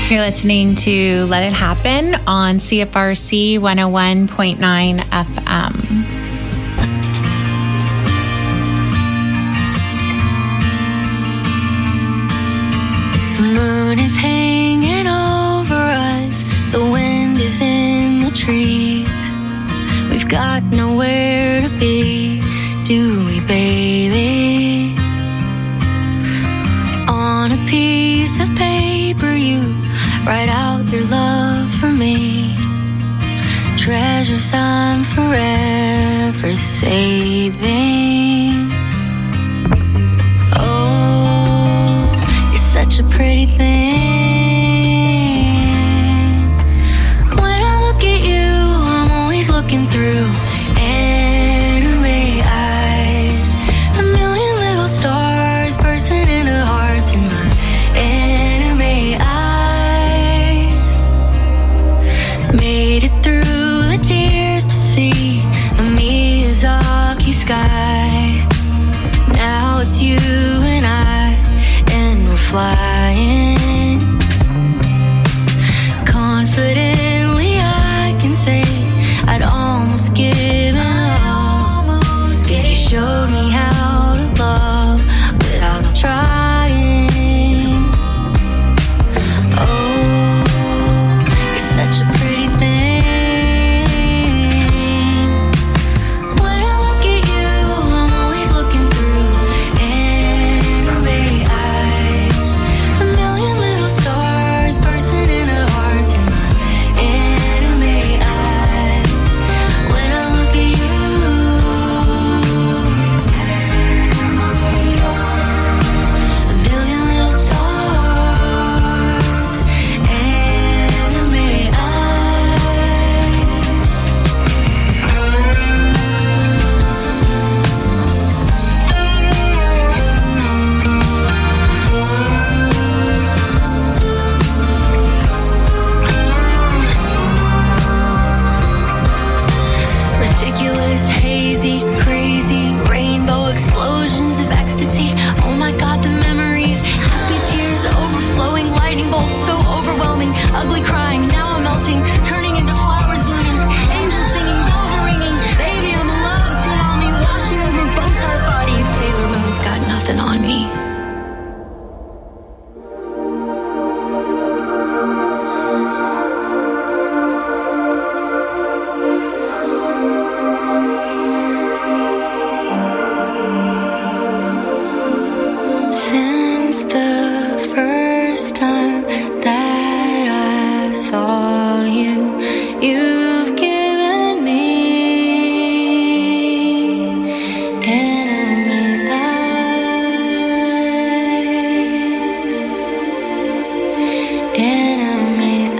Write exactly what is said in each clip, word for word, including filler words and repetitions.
You're listening to Let It Happen on C F R C one oh one point nine F M. The moon is hanging over us. The wind is in the trees. We've got nowhere to be, do we, baby? On a piece of paper, you write out your love for me. Treasures I'm forever saving. Oh, you're such a pretty thing. When I look at you, I'm always looking through anime eyes. A million little stars bursting into hearts in my anime eyes. Made it through the tears to see a Miyazaki sky. Now it's you and I, and we're flying. Confidently I can say I'd almost given up. You showed me how to love without trying. Oh, you're such a pretty thing. When I look at you, I'm always looking through anime eyes. A million little stars bursting into hearts in my anime eyes. When I look at you, a million little stars, anime eyes. Ridiculous, hazy, crazy, rainbow explosions of ecstasy. Oh my God, the memories. Happy tears overflowing, lightning bolts so overwhelming. Ugly crying, now I'm melting, turning into flowers blooming. Angels singing, bells are ringing. Baby, I'm a love tsunami washing over both our bodies. Sailor Moon's got nothing on me. Since the first time that I saw you, you've given me anime eyes. Anime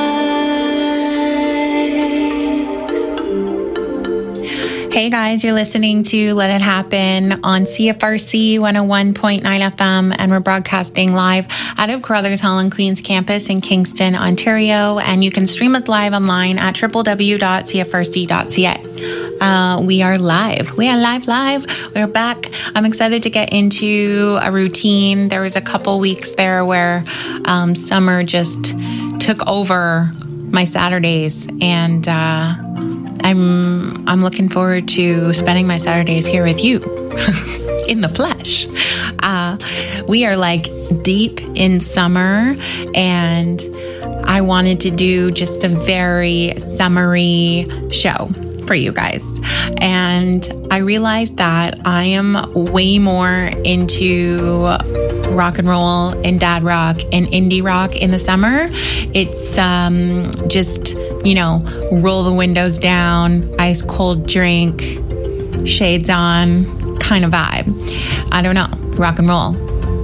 eyes. Hey guys, you're listening to Let It Happen on C F R C one oh one point nine F M, and we're broadcasting live out of Carruthers Hall and Queens campus in Kingston, Ontario, and you can stream us live online at w w w dot c f r c dot c a. Uh, we are live. We are live, live. We're back. I'm excited to get into a routine. There was a couple weeks there where um, summer just took over my Saturdays, and uh, I'm I'm looking forward to spending my Saturdays here with you in the flesh. Uh, we are like deep in summer, and I wanted to do just a very summery show for you guys. And I realized that I am way more into rock and roll and dad rock and indie rock in the summer. It's um, just, you know, roll the windows down, ice cold drink, shades on kind of vibe. I don't know, rock and roll.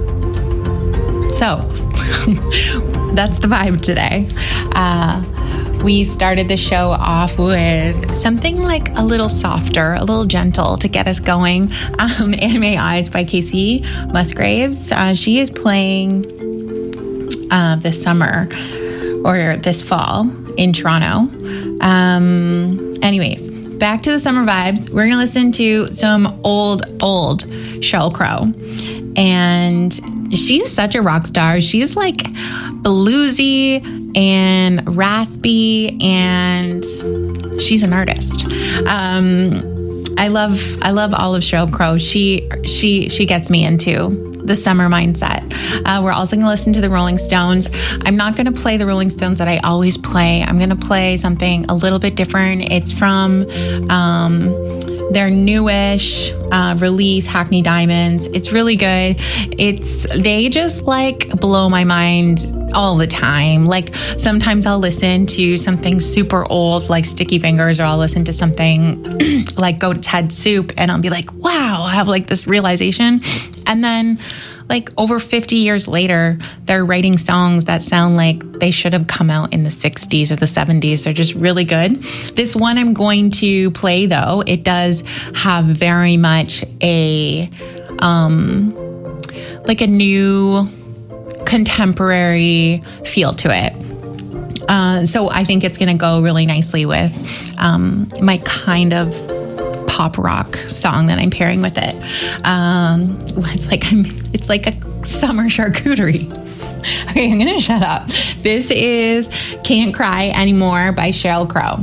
So that's the vibe today. Uh, we started the show off with something like a little softer, a little gentle to get us going. Um, Anime Eyes by Casey Musgraves. Uh, she is playing uh, this summer or this fall in Toronto. Um, anyways, back to the summer vibes. We're going to listen to some old, old Sheryl Crow. And she's such a rock star. She's like bluesy and raspy, and she's an artist. Um, I love I love all of Sheryl Crow. She she she gets me into the summer mindset. Uh, we're also going to listen to the Rolling Stones. I'm not going to play the Rolling Stones that I always play. I'm going to play something a little bit different. It's from um, their newish uh, release, Hackney Diamonds. It's really good. It's they just like blow my mind all the time. Like sometimes I'll listen to something super old like Sticky Fingers, or I'll listen to something like Goat's Head Soup, and I'll be like, wow, I have like this realization. And then like over fifty years later, they're writing songs that sound like they should have come out in the sixties or the seventies. They're just really good. This one I'm going to play though, it does have very much a, um, like a new contemporary feel to it. Uh, so I think it's going to go really nicely with um, my kind of pop rock song that I'm pairing with it. Um, it's like I'm, it's like a summer charcuterie. Okay, I'm gonna shut up. This is "Can't Cry Anymore" by Sheryl Crow.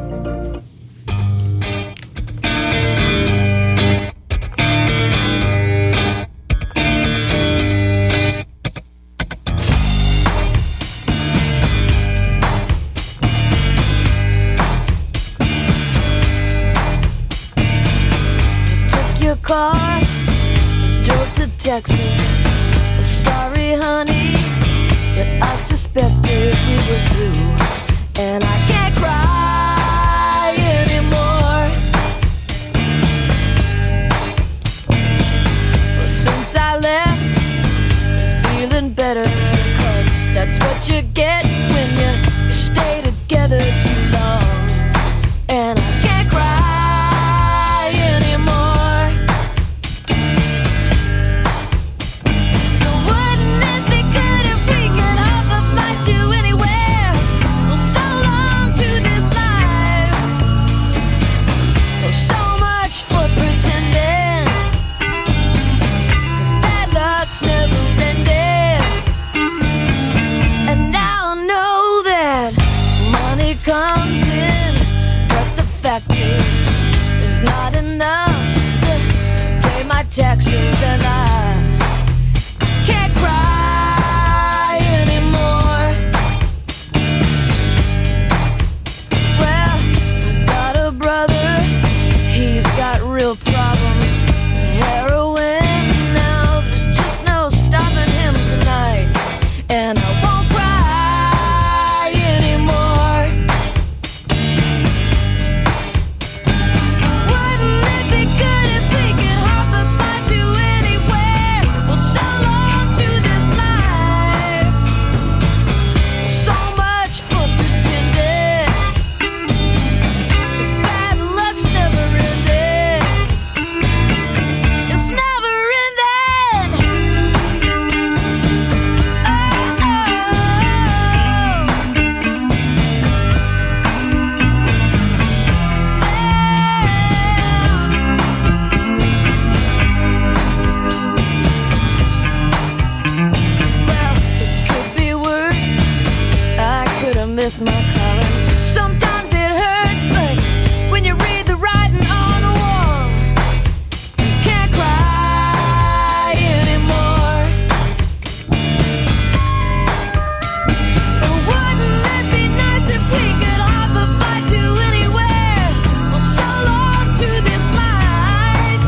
Car, drove to Texas. Sorry, honey, but I suspected we were through, and I can't cry anymore. Well, since I left, feeling better, 'cause that's what you get when you stay together too long, and I can't cry. Taxes, and I can't cry anymore. Well, I got a brother, he's got real problems. Heroin, now there's just no stopping him tonight, and I won't cry anymore. Wouldn't it be good if we could hop a miss my calling. Sometimes it hurts, but when you read the writing on the wall, you can't cry anymore. Wouldn't it be nice if we could hop a flight to anywhere? Well, so long to this life.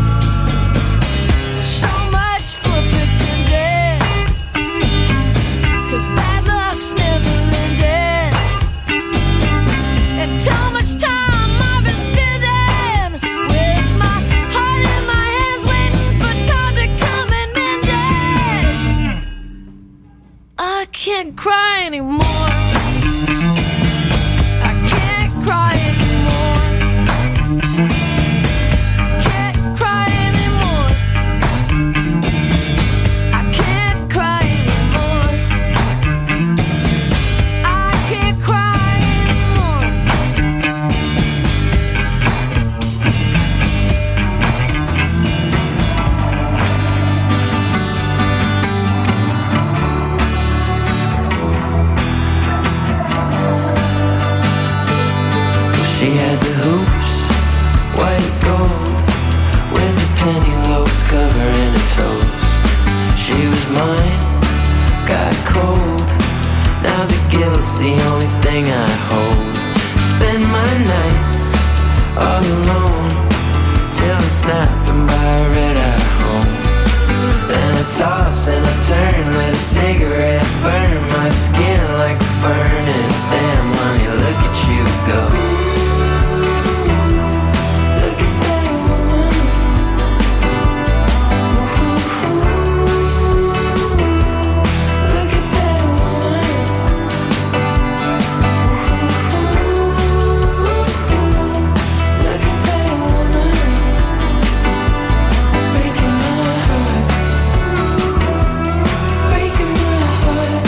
So much for pretending, 'cause bad luck's never ending. And too much time I've been spending with my heart in my hands, waiting for time to come and mend it. I can't cry anymore. I can't cry anymore. Can't cry anymore. I can't cry anymore. I can't cry anymore. mine got cold. Now the guilt's the only thing I hold. Spend my nights all alone till I'm snapping by a red-eye home. Then I toss and I turn, let a cigarette burn my skin like a furnace. Damn, honey, look at you go. Look at that woman. Look at that woman. Look at that woman. Breaking my heart. Breaking my heart.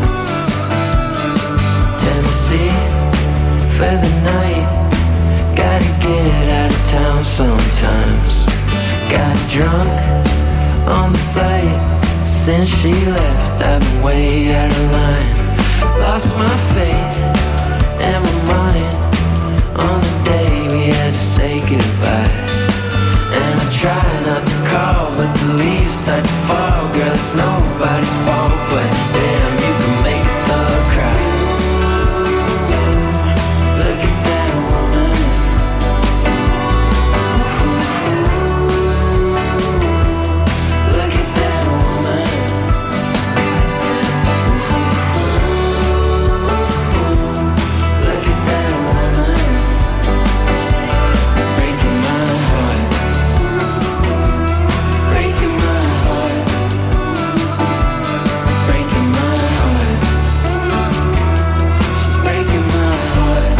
Tennessee for the night. Gotta get out of town sometimes. Got drunk on the flight. Since she left, I've been way out of line. Lost my faith and my mind on the day we had to say goodbye. And I try not to call, but the leaves start to fall. Girl, it's nobody's fault, but damn, you can make her cry. Look at that woman. Look at that woman. Look at that woman. Breaking my heart. Breaking my heart. Breaking my heart. She's breaking my heart.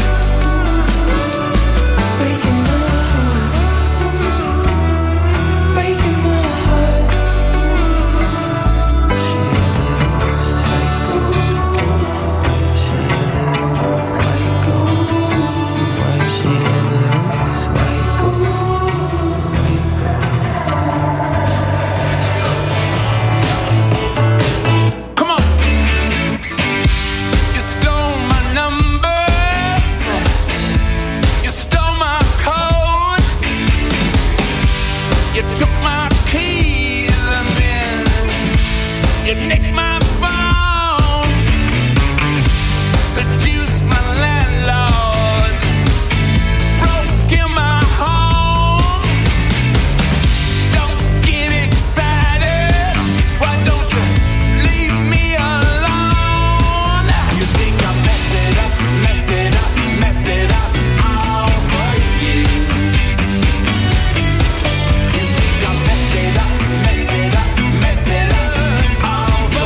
Breaking my heart. Breaking my heart. She never loses like gold. She never loses like gold. Why she never loses like gold? Come on. You stole my numbers. You stole my code. You took my keys and then you nicked my phone. Seduced my landlord. Broke in my home. Don't get excited. Why don't you leave me alone? You think I mess it up, mess it up, mess it up all for you. You think I mess it up, mess it up, mess it up all for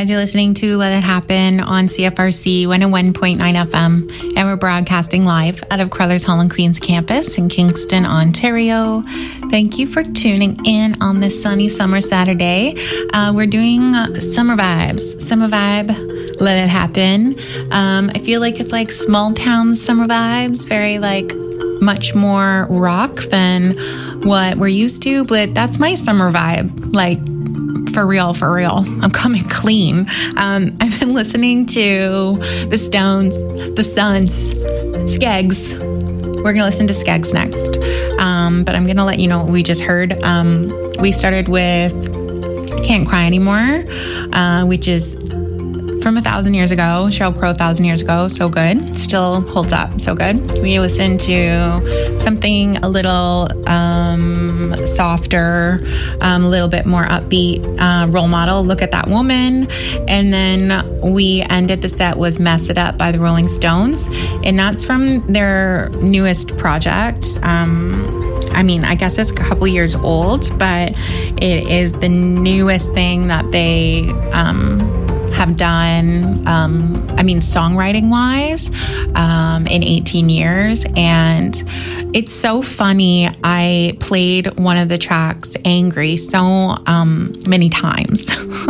and you're listening to Let It Happen on C F R C one oh one point nine F M, and we're broadcasting live out of Crothers Hall and Queens campus in Kingston, Ontario. Thank you for tuning in on this sunny summer Saturday. Uh, we're doing summer vibes, summer vibe, Let It Happen. Um, I feel like it's like small town summer vibes, very like much more rock than what we're used to, but that's my summer vibe, like for real, for real. I'm coming clean. Um, I've been listening to the Stones, the Suns, Skeggs. We're going to listen to Skeggs next. Um, but I'm going to let you know what we just heard. Um, we started with Can't Cry Anymore, uh, which is from a thousand years ago, Sheryl Crow, a thousand years ago. So good. Still holds up. So good. We listened to something a little um, softer, um, a little bit more upbeat, uh, Role Model, Look at That Woman. And then we ended the set with Mess It Up by the Rolling Stones. And that's from their newest project. Um, I mean, I guess it's a couple years old, but it is the newest thing that they um, have done, um, I mean, songwriting wise, um, in eighteen years. And it's so funny. I played one of the tracks, Angry, so um, many times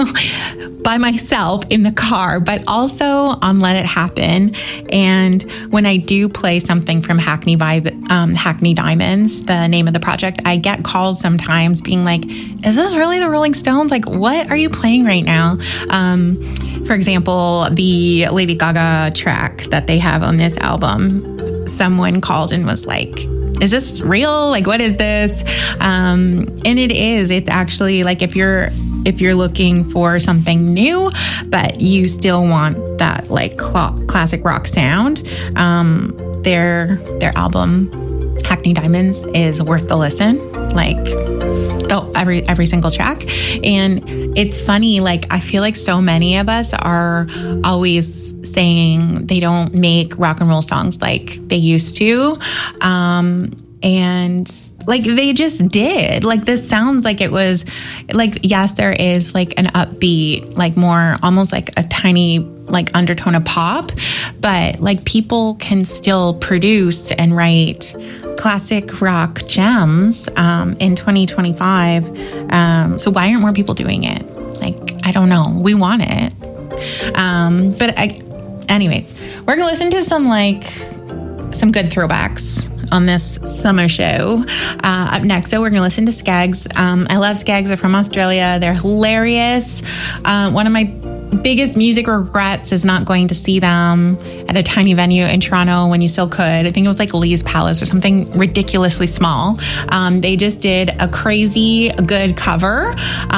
by myself in the car, but also on Let It Happen. And when I do play something from Hackney Vibe, um, Hackney Diamonds, the name of the project, I get calls sometimes being like, is this really the Rolling Stones? Like, what are you playing right now? Um, for example, the Lady Gaga track that they have on this album, someone called and was like, is this real? Like, what is this? Um, and it is. It's actually like if you're if you're looking for something new, but you still want that like cl- classic rock sound, um, their their album Hackney Diamonds is worth the listen. Like the, every every single track. And it's funny, like I feel like so many of us are always saying they don't make rock and roll songs like they used to. Um, and like they just did. Like this sounds like it was like, yes, there is like an upbeat, like more almost like a tiny like undertone of pop, but like people can still produce and write classic rock gems um, in twenty twenty-five. Um, so why aren't more people doing it? Like, I don't know. We want it. Um, but I, anyways, we're going to listen to some like some good throwbacks on this summer show. Uh, up next, so we're going to listen to Skeggs. Um, I love Skeggs. They're from Australia. They're hilarious. Uh, one of my biggest music regrets is not going to see them at a tiny venue in Toronto when you still could. I think it was like Lee's Palace or something ridiculously small. Um, they just did a crazy good cover,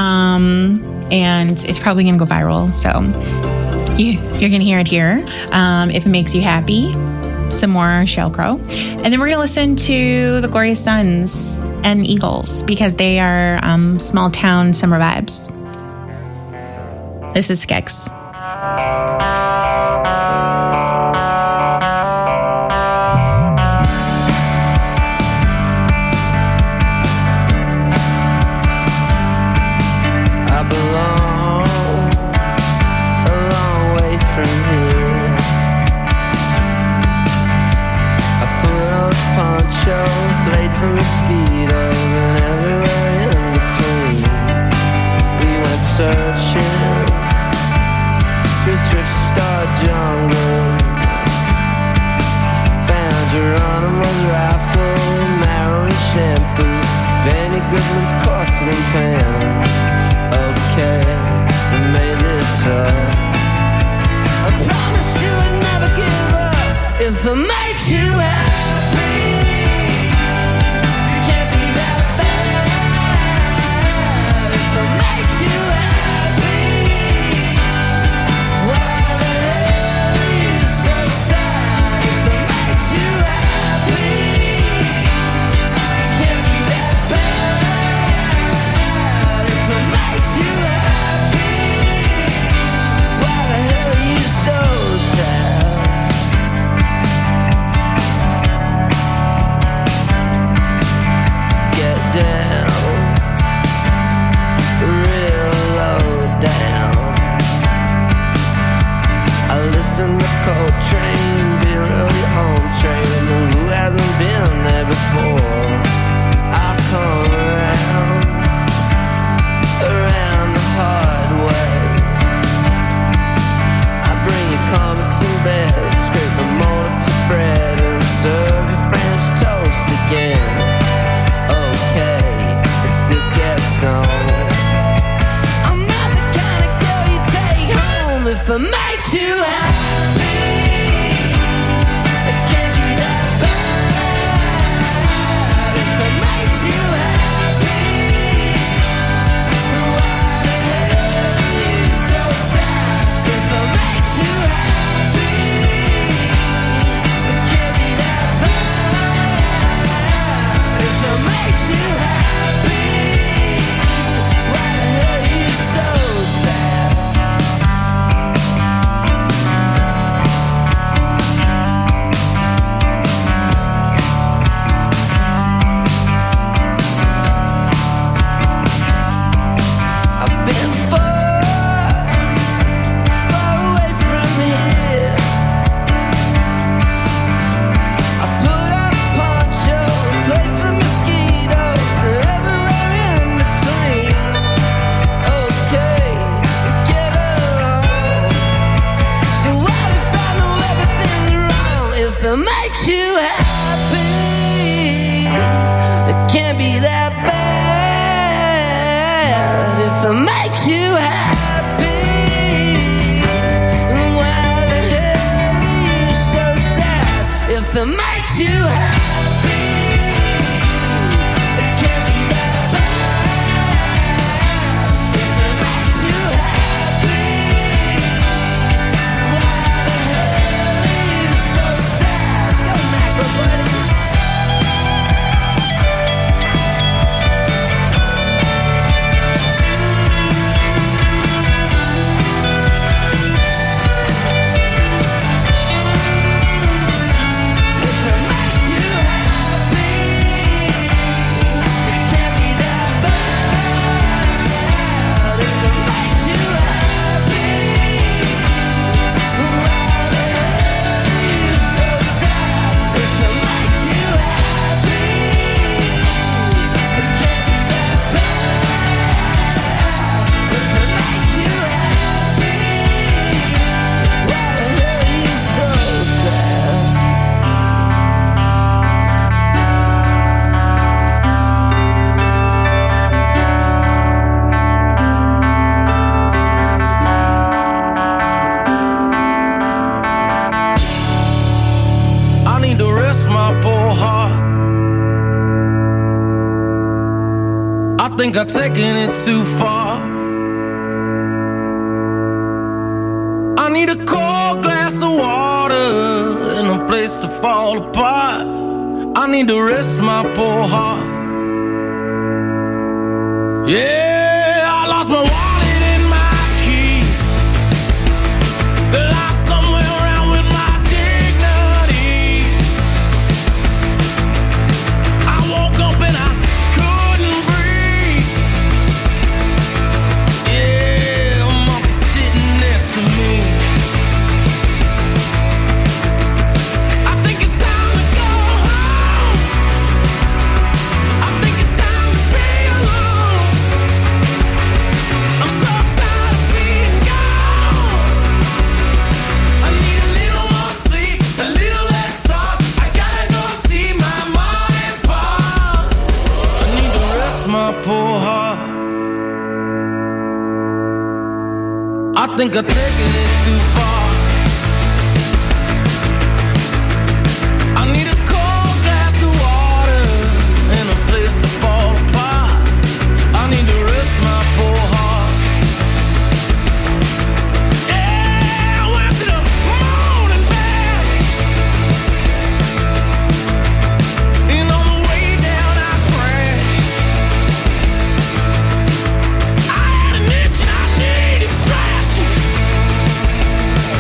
um, and it's probably going to go viral. So you, you're going to hear it here. Um, if it makes you happy, some more Sheryl Crow. And then we're going to listen to the Glorious Sons and Eagles because they are um, small town summer vibes. This is Skeggs. I belong a long way from here. I put on a poncho, played for mosquitoes, and everywhere in between. We went searching through thrift store jungle. Found Geronimo's rifle, Marilyn shampoo, Benny Goodman's porcelain pan. Okay, we made this up. I promise you I'd never give up if it makes you happy. Can't be that bad if it makes you happy. So sad. think I've taken it too far. I need a cold glass of water and a place to fall apart. I need to rest my poor heart. Yeah, I lost my wallet and my keys. They're lost somewhere around with my dignity. I woke up and I couldn't breathe. Yeah, a monkey sitting next to me. I think it's time to go home. I think it's time to be alone. I'm so tired of being gone. I need a little more sleep, a little less talk. I gotta go see my mom and pop. I need to rest my poor heart. I think I've taken it too far. I need a cold glass of water and a place to fall apart. I need to rest my poor heart. Yeah, I went to the moon and back. And on the way down I crashed. I had an itch and I needed scratching.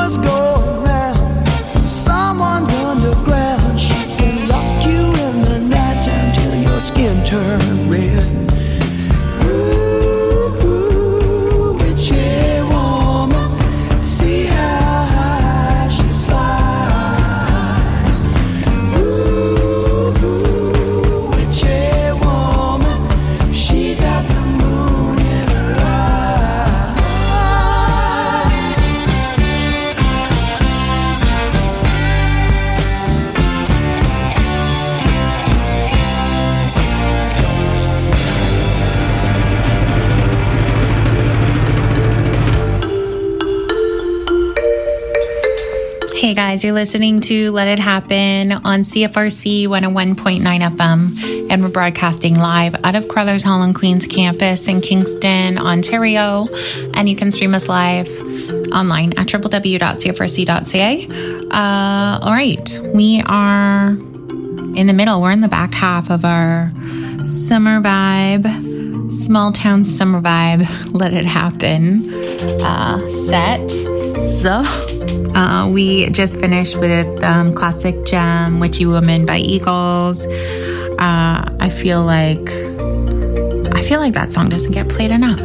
rumors go around. Someone's underground. She can lock you in the nighttime till your skin turns red. Ooh, witchy woman, see how high she flies. Ooh, witchy woman, she got the moon in her eye. Hey guys, you're listening to Let It Happen on C F R C one oh one point nine F M, and we're broadcasting live out of Crothers Hall and Queens campus in Kingston, Ontario, and you can stream us live online at w w w dot c f r c dot c a. Uh, all right, we are in the middle. We're in the back half of our summer vibe, small town summer vibe, Let It Happen uh, set. So, uh, we just finished with um, classic gem, Witchy Woman by Eagles. Uh, I feel like, I feel like that song doesn't get played enough.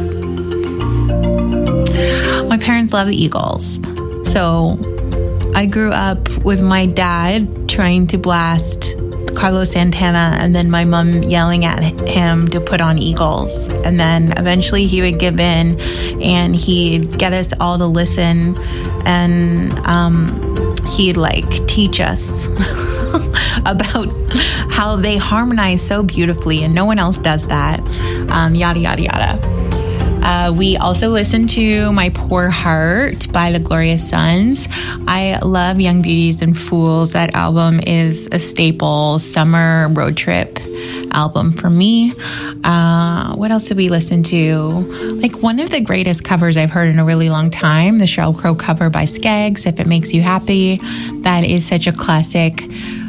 My parents love the Eagles. So, I grew up with my dad trying to blast Carlos Santana and then my mom yelling at him to put on Eagles. And then eventually he would give in and he'd get us all to listen, and um, he'd like teach us about how they harmonize so beautifully and no one else does that. Um, yada, yada, yada. Uh, we also listened to My Poor Heart by the Glorious Sons. I love Young Beauties and Fools. That album is a staple summer road trip album for me. Uh, what else did we listen to? Like one of the greatest covers I've heard in a really long time, the Sheryl Crow cover by Skeggs, If It Makes You Happy. That is such a classic.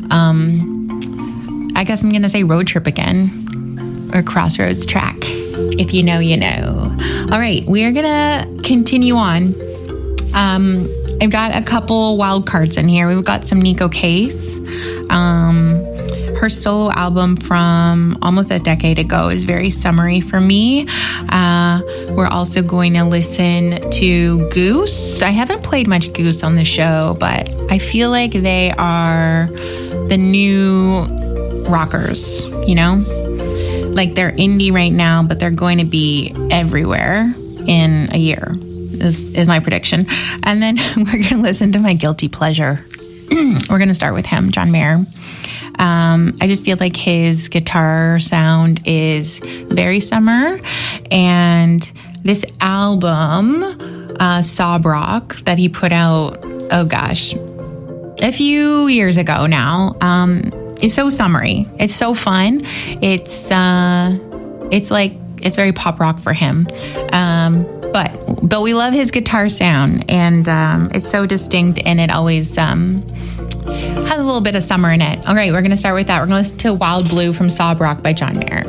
Um, I guess I'm going to say road trip again, or crossroads track. If you know, you know. All right, we are going to continue on. Um, I've got a couple wild cards in here. We've got some Nico Case. Um, her solo album from almost a decade ago is very summery for me. Uh, we're also going to listen to Goose. I haven't played much Goose on the show, but I feel like they are the new rockers, you know? Like they're indie right now, but they're going to be everywhere in a year, is, is my prediction. And then we're going to listen to my guilty pleasure. We're going to start with him, John Mayer. Um, I just feel like his guitar sound is very summer. And this album, uh, Sob Rock, that he put out, oh gosh, a few years ago now, um, it's so summery. It's so fun. It's uh, it's like it's very pop rock for him. Um, but but we love his guitar sound, and um, it's so distinct, and it always um, has a little bit of summer in it. All right, we're gonna start with that. We're gonna listen to Wild Blue from Sob Rock by John Mayer.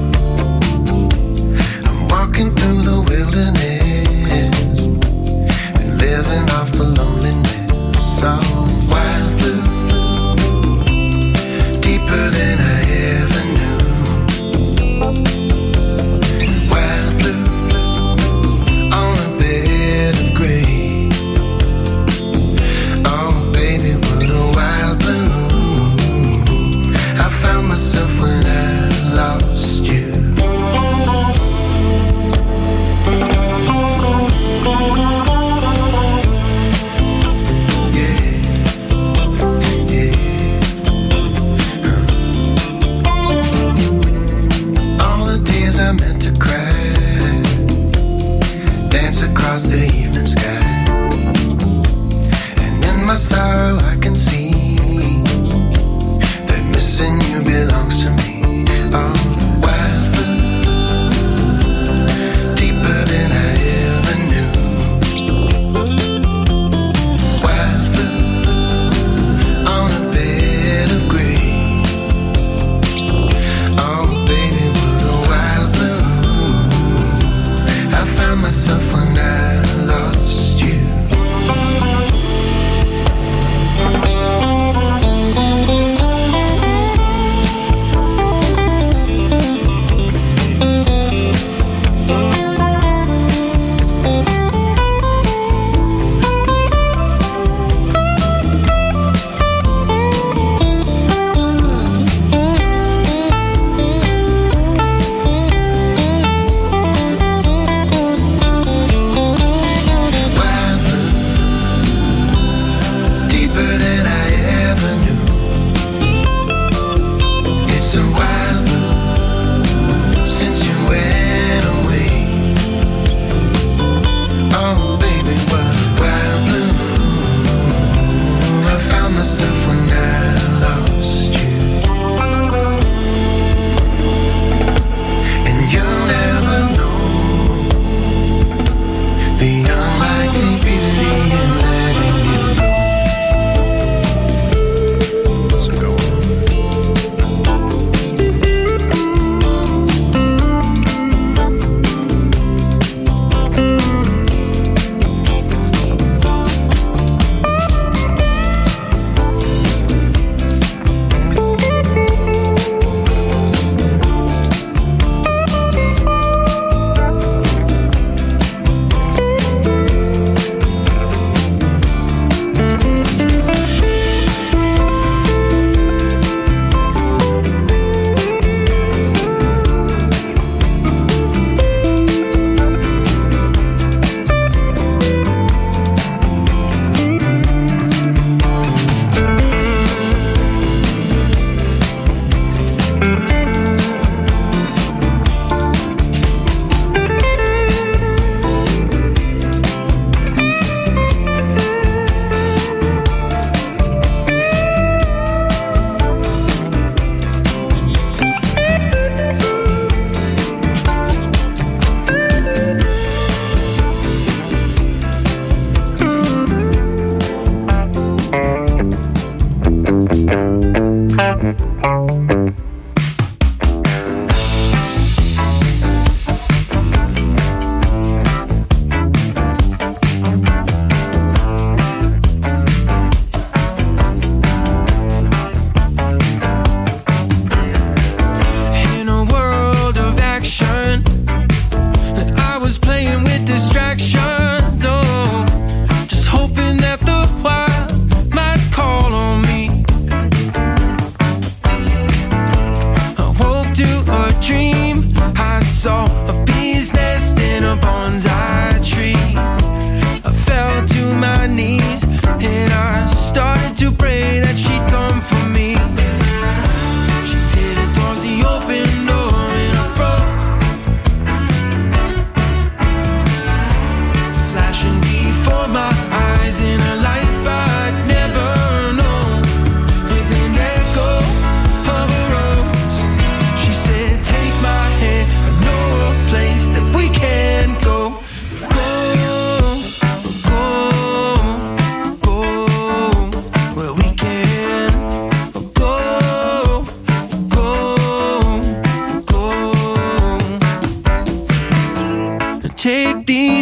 Walking through the wilderness,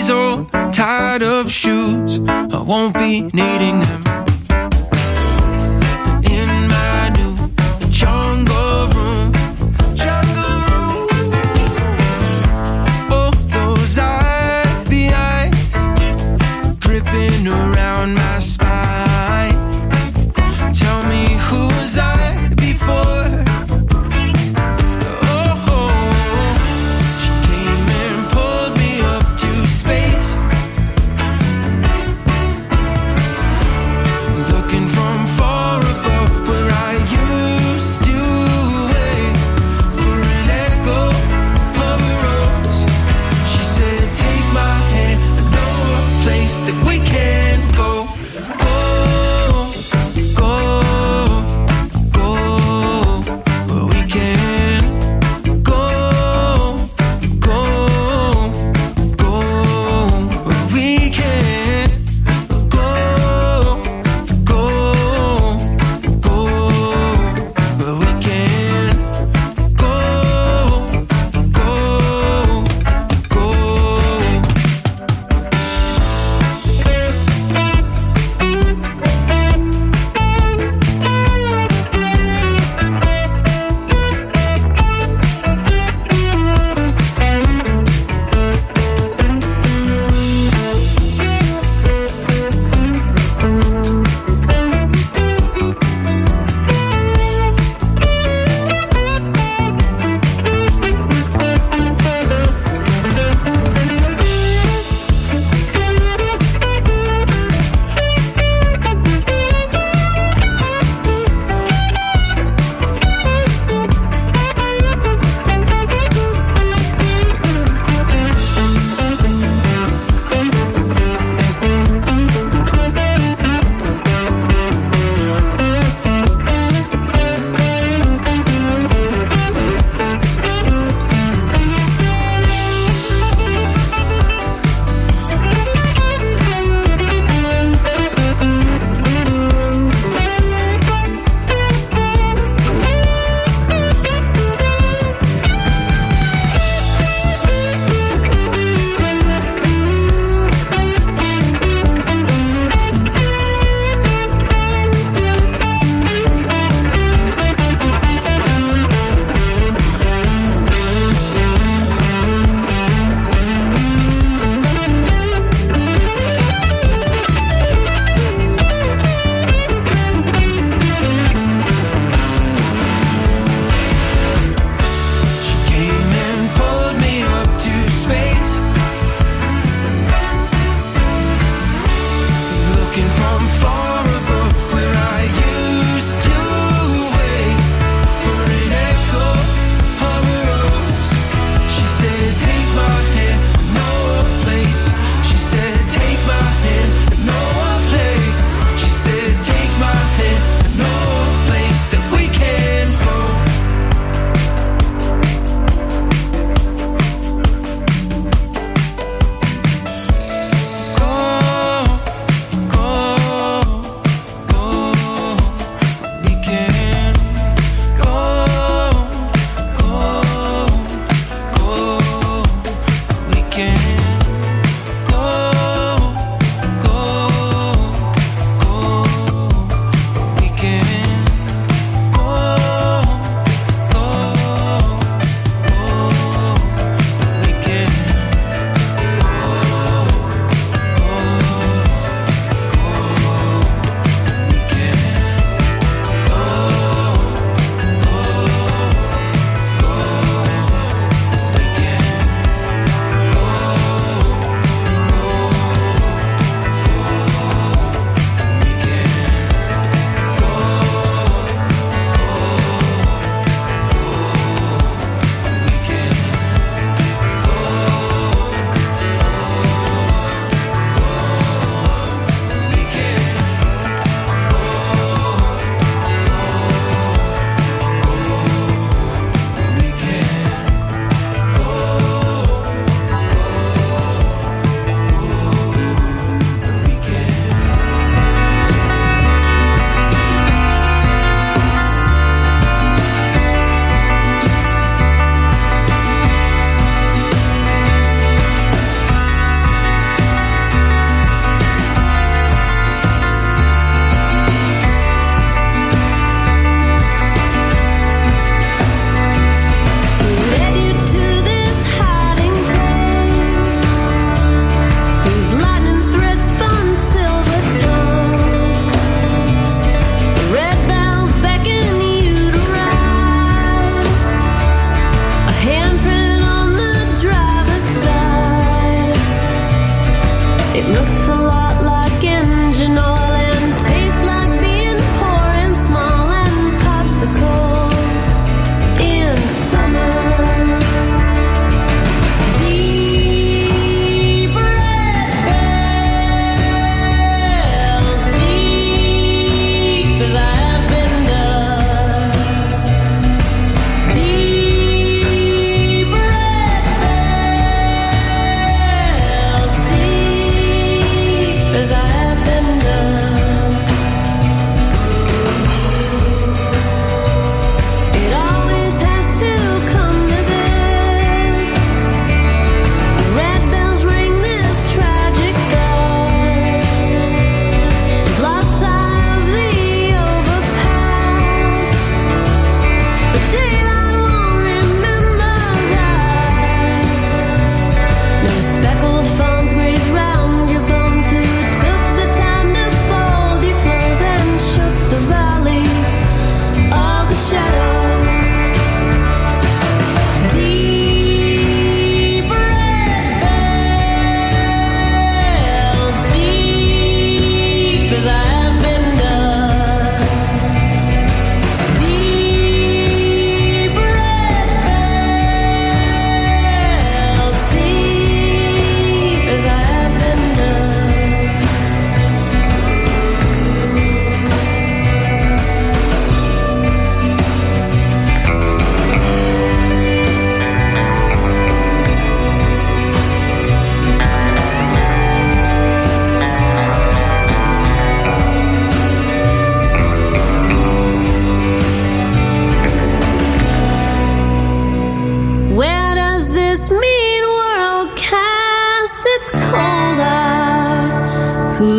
these old tied up shoes, I won't be needing them. In my new jungle room, jungle room. Oh, those ivy eyes gripping around my spine. Tell me, who was I before?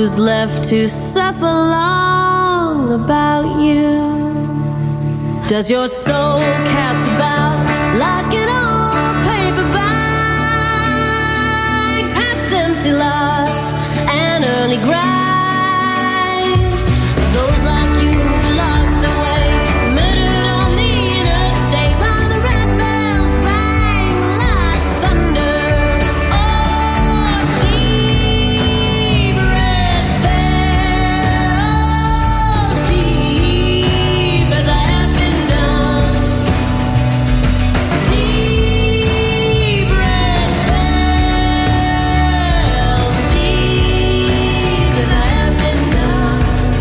who's left to suffer long about you? Does your soul cast about like an old paper bag, past empty lots and early graves? Those like you who lost their way, murdered on the interstate while the red bells rang like thunder. Oh, deep red bells, deep as I have been done. Deep red bells, deep as I have been done.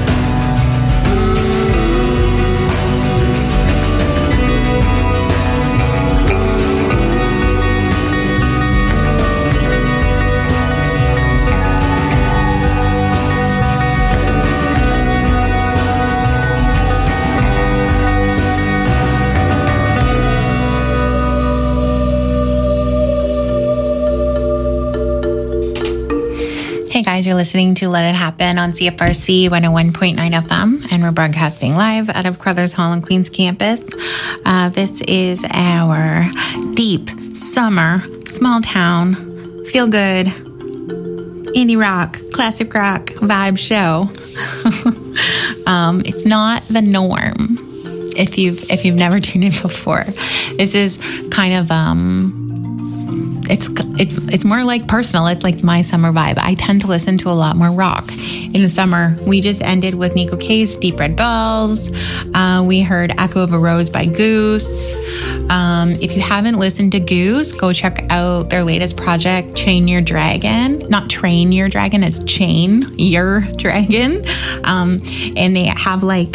Hey guys, you're listening to Let It Happen on C F R C one oh one point nine F M, and we're broadcasting live out of Crothers Hall on Queens campus. Uh, this is our deep summer, small town, feel good, indie rock, classic rock vibe show. um, it's not the norm if you've if you've never tuned in before. This is kind of um. It's it's it's more like personal. It's like my summer vibe. I tend to listen to a lot more rock in the summer. We just ended with Nico Case, Deep Red Bells. Uh, we heard Echo of a Rose by Goose. Um, if you haven't listened to Goose, go check out their latest project, Chain Your Dragon. Not Train Your Dragon, it's Chain Your Dragon. Um, and they have like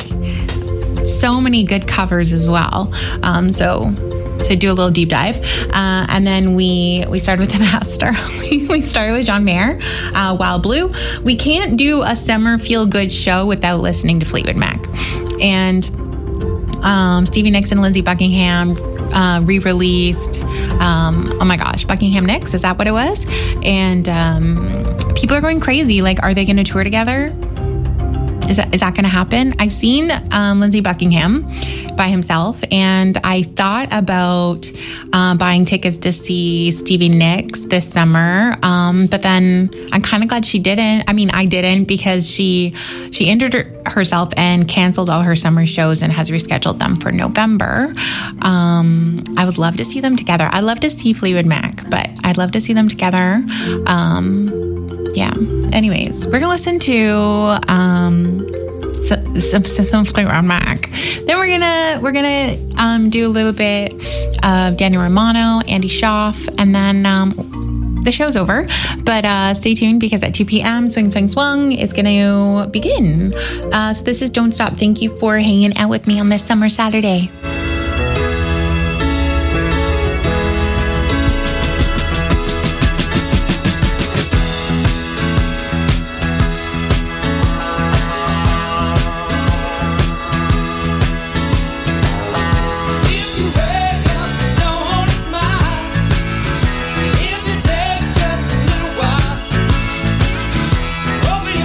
so many good covers as well. Um, so... So do a little deep dive. Uh, and then we we started with the master. we, we started with John Mayer, uh, Wild Blue. We can't do a summer feel-good show without listening to Fleetwood Mac. And um, Stevie Nicks and Lindsey Buckingham uh, re-released, um, oh my gosh, Buckingham Nicks, is that what it was? And um, people are going crazy. Like, are they going to tour together? Is that, is that going to happen? I've seen um, Lindsey Buckingham by himself, and I thought about uh, buying tickets to see Stevie Nicks this summer, um, but then I'm kind of glad she didn't. I mean, I didn't, because she she injured her, herself and canceled all her summer shows and has rescheduled them for November. Um, I would love to see them together. I'd love to see Fleetwood Mac, but I'd love to see them together. Um, yeah. Anyways, we're gonna listen to um, some some, some Fleetwood Mac. Then we're gonna we're gonna um, do a little bit of Daniel Romano, Andy Schaaf, and then um, the show's over. But uh, stay tuned, because at two p.m. Swing Swing Swung is gonna begin. Uh, so this is Don't Stop. Thank you for hanging out with me on this summer Saturday.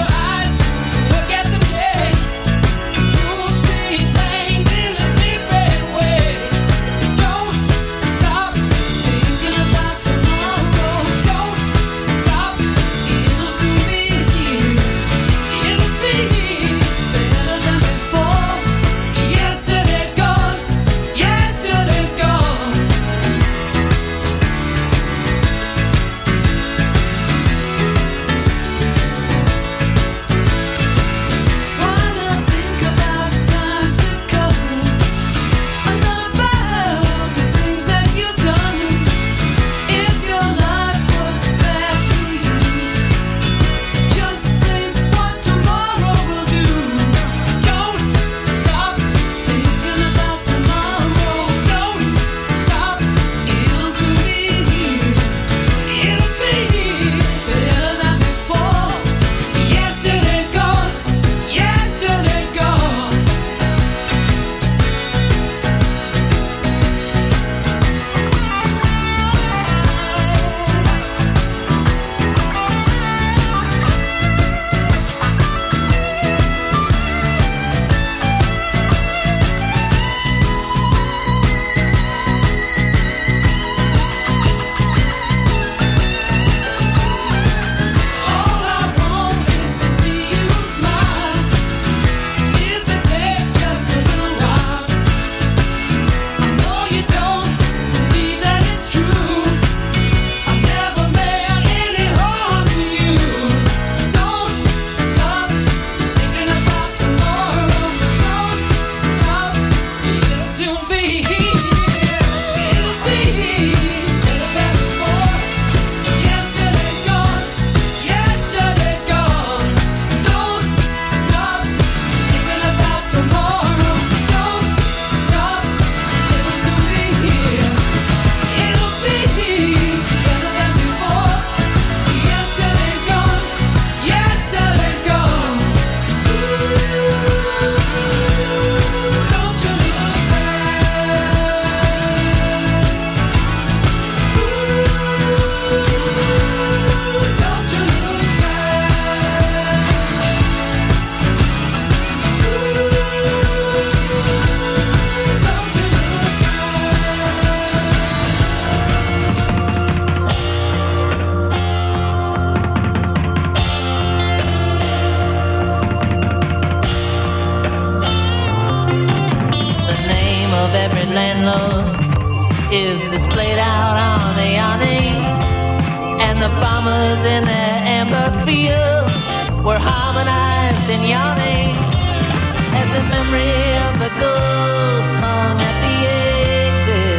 You'll see things in a different is displayed out on the awning, and the farmers in their amber fields were harmonized in yawning as the memory of the ghost hung at the exit.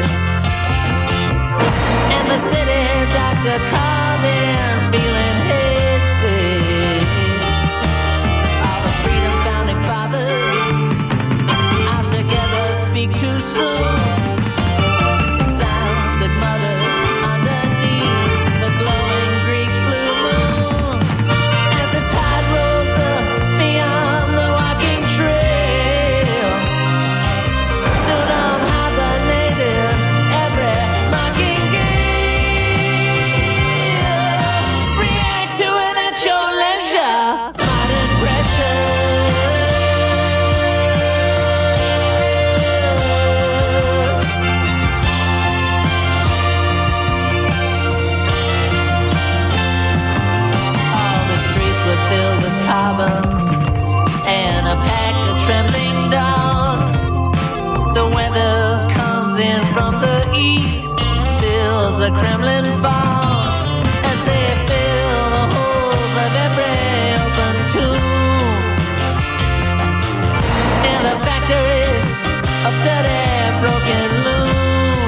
And the city doctor called in feeling head sick. All the freedom founding fathers all together speak too soon. Sounds that mother underneath the glowing Greek blue moon as the tide rolls up beyond the walking trail. Soon on hibernated every mocking gale. React to it at your leisure. Modern pressure. All the streets were filled with carbon and a pack of trembling dogs. The weather comes in from the east, spills a Kremlin fog as they fill the holes of every open tomb. In the factories of dirty, broken loom,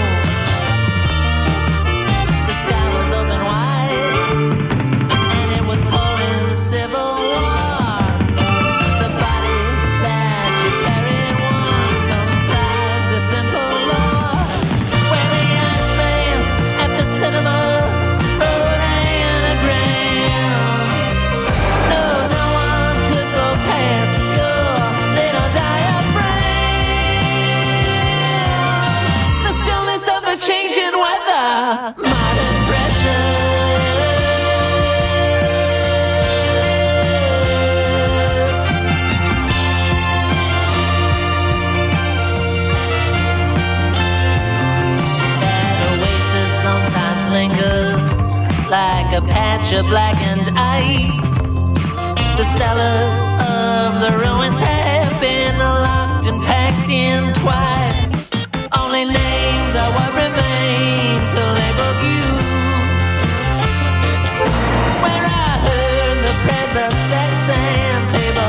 the sky was open wide and it was pouring civil war. The body that you carried once comprised a simple law, where the Iceman at the cinema wrote anagrams. No, no one could go past your little diaphragm. The stillness of the changing weather, modern pressure. That oasis sometimes lingers like a patch of blackened ice. The cellars of the ruins have been locked and packed in twice. Only names are what remain to label you. Where I heard the prayers of sex and table